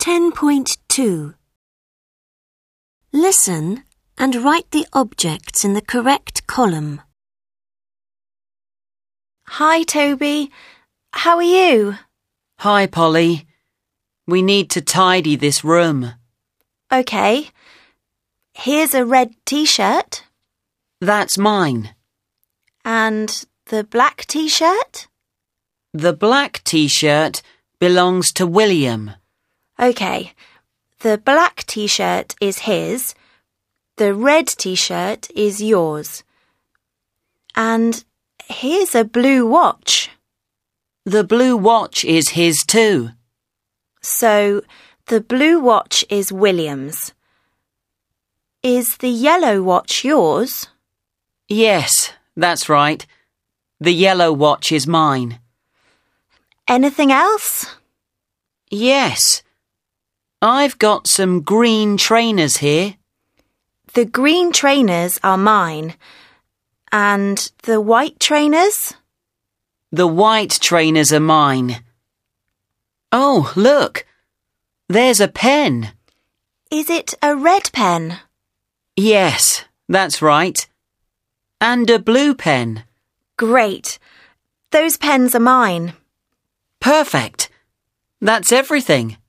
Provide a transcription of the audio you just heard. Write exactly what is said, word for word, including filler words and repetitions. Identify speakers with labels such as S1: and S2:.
S1: ten point two. Listen and write the objects in the correct column.
S2: Hi, Toby. How are you?
S3: Hi, Polly. We need to tidy this room.
S2: Okay. Here's a red t-shirt.
S3: That's mine.
S2: And the black t-shirt?
S3: The black t-shirt belongs to William.
S2: Okay. The black t-shirt is his. The red t-shirt is yours. And here's a blue watch.
S3: The blue watch is his too.
S2: So, the blue watch is William's. Is the yellow watch yours?
S3: Yes, that's right. The yellow watch is mine.
S2: Anything else?
S3: Yes. I've got some green trainers here.
S2: The green trainers are mine. And the white trainers?
S3: The white trainers are mine. Oh, look. There's a pen.
S2: Is it a red pen?
S3: Yes, that's right. And a blue pen.
S2: Great. Those pens are mine.
S3: Perfect. That's everything.